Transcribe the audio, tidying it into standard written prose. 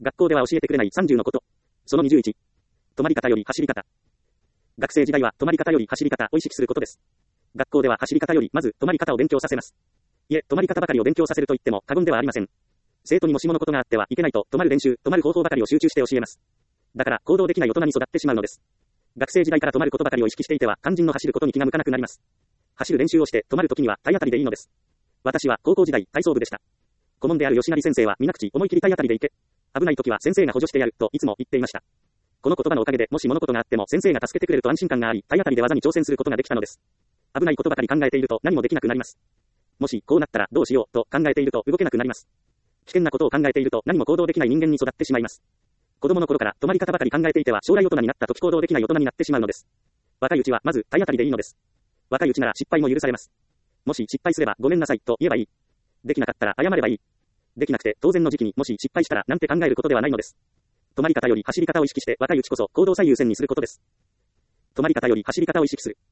学校では教えてくれない30のこと。その21。止まり方より走り方。学生時代は止まり方より走り方を意識することです。学校では走り方よりまず止まり方を勉強させます。いえ、止まり方ばかりを勉強させると言っても過言ではありません。生徒にもしものことがあってはいけないと止まる練習、止まる方法ばかりを集中して教えます。だから行動できない大人に育ってしまうのです。学生時代から止まることばかりを意識していては肝心の走ることに気が向かなくなります。走る練習をして止まるときには体当たりでいいのです。私は高校時代体操部でした。顧問である吉成先生は皆口思い切り体当たりでいけ。危ないときは先生が補助してやるといつも言っていました。この言葉のおかげでもし物事があっても先生が助けてくれると安心感があり、体当たりで技に挑戦することができたのです。危ないことばかり考えていると何もできなくなります。もしこうなったらどうしようと考えていると動けなくなります。危険なことを考えていると何も行動できない人間に育ってしまいます。子供の頃から止まり方ばかり考えていては将来大人になった時行動できない大人になってしまうのです。若いうちはまず体当たりでいいのです。若いうちなら失敗も許されます。もし失敗すればごめんなさいと言えばいい。できなかったら謝ればいい。できなくて当然の時期にもし失敗したらなんて考えることではないのです。止まり方より走り方を意識して若いうちこそ行動最優先にすることです。止まり方より走り方を意識する。